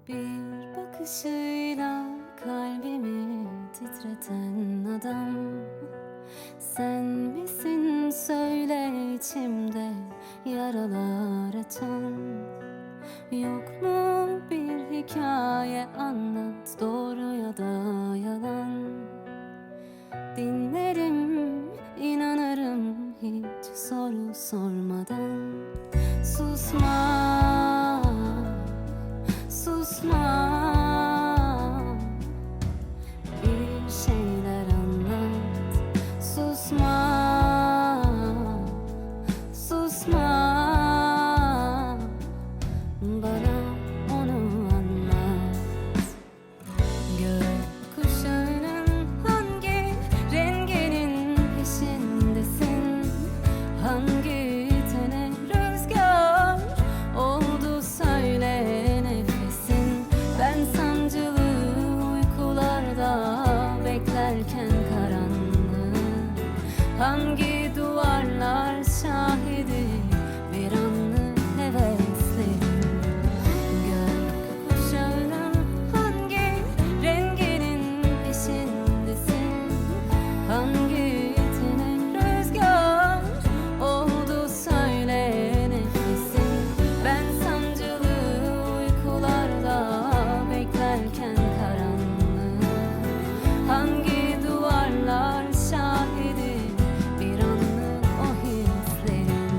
Bir bakışıyla kalbimi titreten adam sen misin, söyle içimde yaralar açan. Yok mu bir hikaye, anlat, doğru ya da yalan. Dinlerim, inanırım hiç soru sormadan. Susma, susma, bir şeyler anlat. Susma, susma, bana onu anlat. Gökkuşağının hangi renginin peşindesin? Hangi tene rüzgar oldu söyle nefesin? Ben sancılı uykularda beklerken karanlığı, hangi duvarlar şahidi bir anlık heveslerim? Gökkuşağının hangi renginin peşindesin? Hangi tene rüzgar oldu söyle nefesin? Ben sancılı uykularda beklerken karanlığı, hangi duvarlar şahidi bir anlık o hislerin?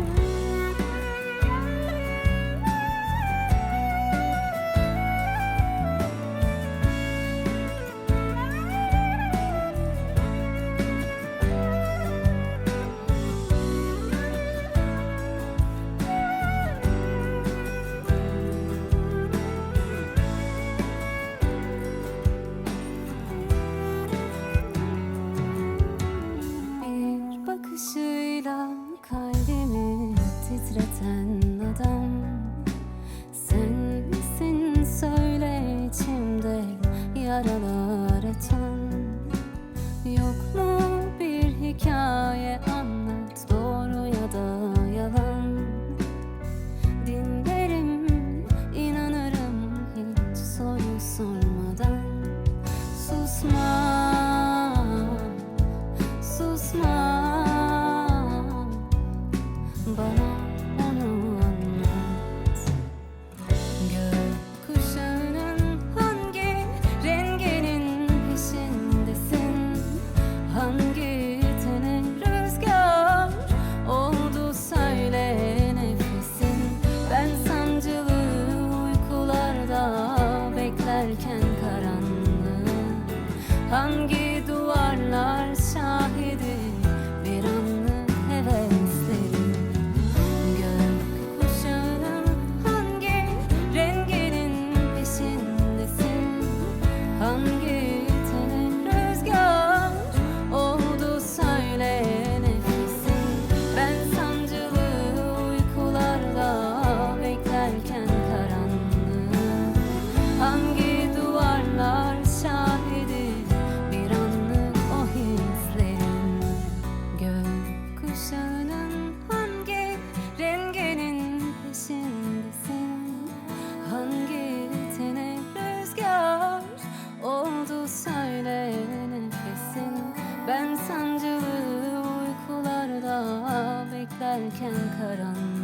Bir bakışıyla kalbimi titreten adam sen misin, söyle içimde yaralar açan. Yok mu bir hikaye, anlat, doğru ya da yalan. Dinlerim, inanırım hiç soru sormadan. Susma, susma, bana onu anlat. Gökkuşağının hangi renginin peşindesin? Hangi tene rüzgar oldu söyle nefesin? Ben sancılı uykularda beklerken karanlığı, hangi duvarlar şahidi bir anlık heveslerim? Gökkuşağının hangi renginin peşindesin? Hangi tene rüzgar oldu söyle nefesin? Ben sancılı uykularda beklerken karanlığı, hangi duvarlar şahidi bir anlık o hislerin? Gökkuşağının hangi renginin peşindesin? Hangi tene rüzgar oldu söyle nefesin? Ben sancılı uykularda beklerken karanlığı,